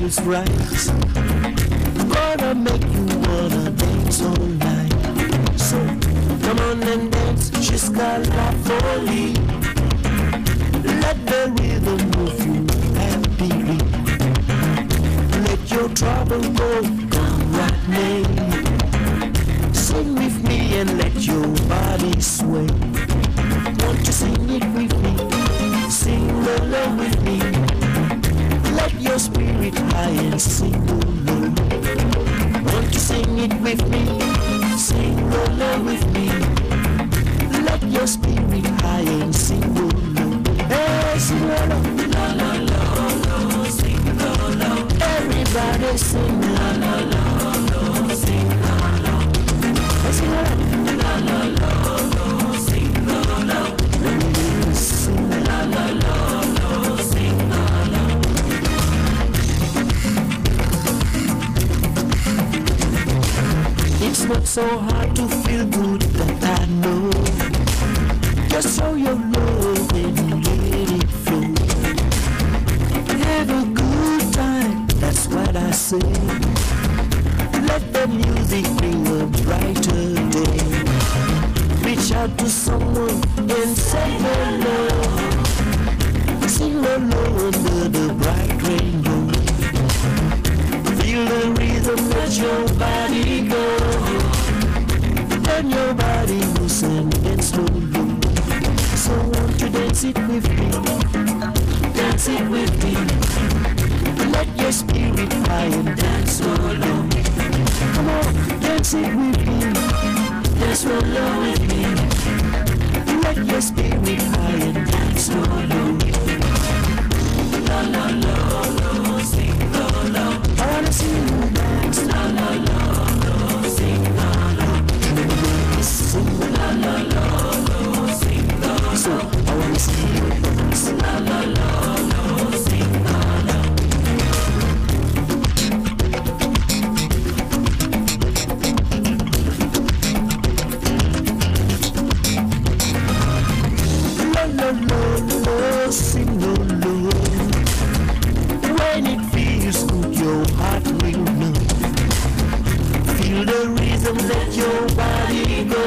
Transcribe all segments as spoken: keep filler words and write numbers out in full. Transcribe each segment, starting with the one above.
feels right. Gonna make you wanna dance all night. So come on and dance, jusqu'à la folie. Let the rhythm move you happily. Let your trouble go, come right now. Sing with me and let your body sway. Won't you sing it with me? Sing along with me. Let your spirit high and sing along. Won't you sing it with me? Sing along with me. Let your spirit high and sing along. Hey, sing along. La la la la, sing along. Everybody sing la la la la, sing along. Sing along. La la la la, sing along. Sing la la la la, sing along. It's not so hard to feel good, that I know. Just show your love and let it flow. Have a good time, that's what I say. Let the music bring a brighter day. Reach out to someone and say hello. Sing hello under the bright rainbow. Feel the rhythm, let your body go. Turn your body loose and dance slowly. So won't you dance it with me? Dance it with me. Let your spirit high and dance along. Come on, dance it with me. Dance along with me. Let your spirit high and dance along. La la la la, sing la la. I wanna see you dance. La la la la, sing la la. Sing la la la, sing la la. So I wanna see you dance. La la la la, sing la la. La la la la, sing la la. When it feels good, your heart will know. Feel the rhythm, let your body go.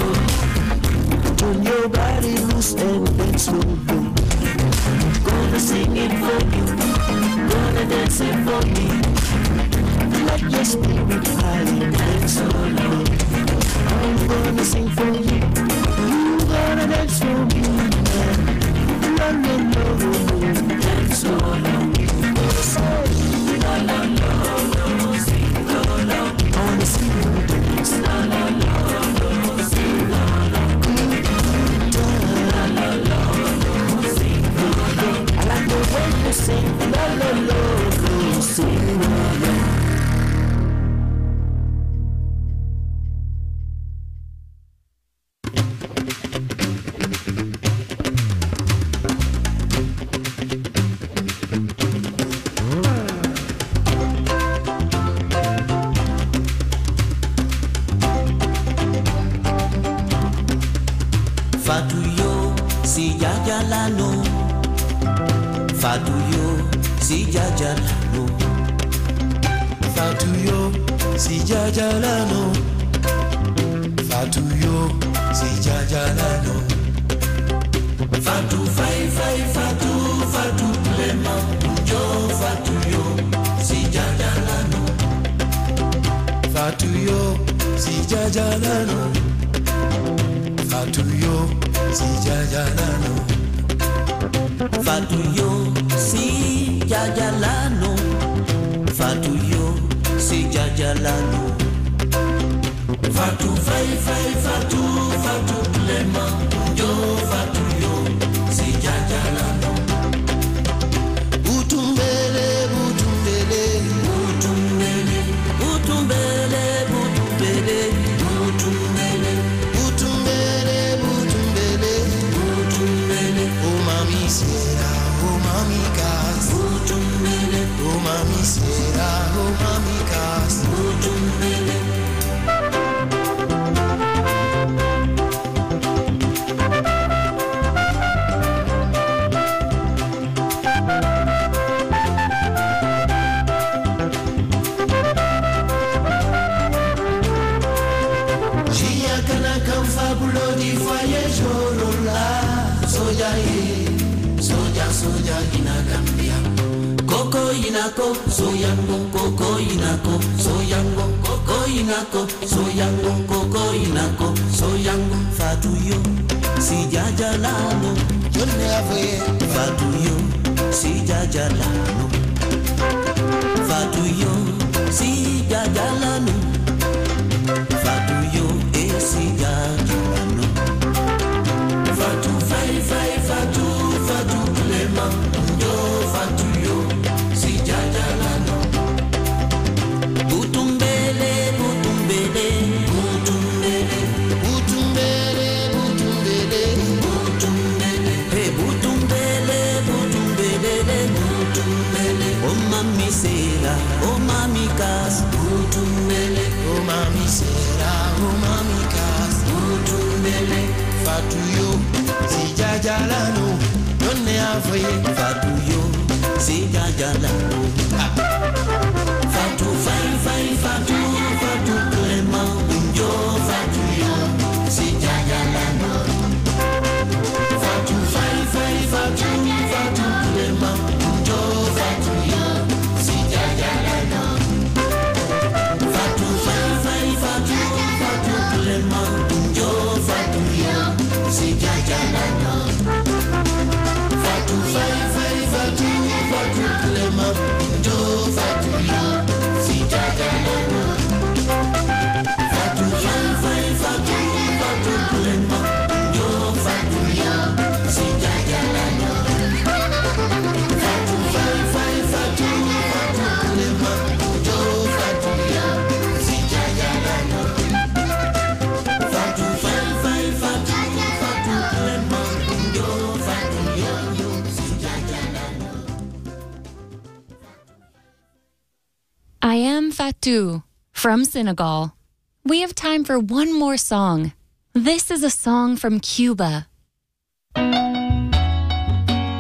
Turn your body loose and dance slowly. Gonna sing it for you, gonna dance it for me. Let your spirit high and dance along. I'm gonna sing for you, you gonna dance for me. La la la la, dance along. La la la la, sing la la. I wanna see you dance. La la la la, sing la la. La la la la, sing la la. I like the way you sing. La la la la, sing la la. Fatuyo si jajalano, Fatuyo si jajalano, Fatuyo si jajalano, Fatuyo si jajalano. Fatu fai fai fatu fatu plema, jo Fatuyo si jajalano, Fatuyo si jajalano, Fatuyo si jajalano. Fatuyo si jajalano, Fatuyo si jajalano. Fatu fai fai fatu fatu plema, jo Fatuyo si jajalano. Butumbele, butumbele, Butumbele, butumbele, butumbele, butumbele, butumbele, butumbele, butumbele, oh mami sera, oh mami casa, butumbele, oh mami sera, oh mami casa, butumbele. inako, soyango koko inako, soyango koko inako, soyango koko inako, soyango fatuyo, si jajalano, Jonne avoye fatuyo, si jajalano, fatuyo, si jajalano, fatuyo, e si jajalano, fatu fai fai fatu, fatu klema, yo fatuyo, si jajalano, butumbele, butumbele, butumbele, Butumbele, butumbele butumbele, hey butumbele, butumbele, butumbele, oh mami sera, oh mami kas, butumbele, Oh mami sera, oh mami kas butumbele, Fatuyo, si jajalano Jonne avoye fatuyo, si jajalano, fatu fai fai fatu, fatu klema, unjo fatuyo, si jajalano, fatu fai fai fatu, fatu klema, unjo fatuyo, si jajalano, fatu fai fai fatu, fatu klema, unjo fatuyo, si jajalano, fatu fai fai fatu, fatu klema, unjo fatuyo, si jajalano, fatu fai fai fatu, fatu klema, unjo fatuyo, si jajalano, fatu fai fai fatu, fatu klema, unjo fatuyo, si jajalano, fatu fai fai fatu, fatu klema, unjo fatuyo, si jajalano. I am Fatou from Senegal. We have time for one more song. This is a song from Cuba.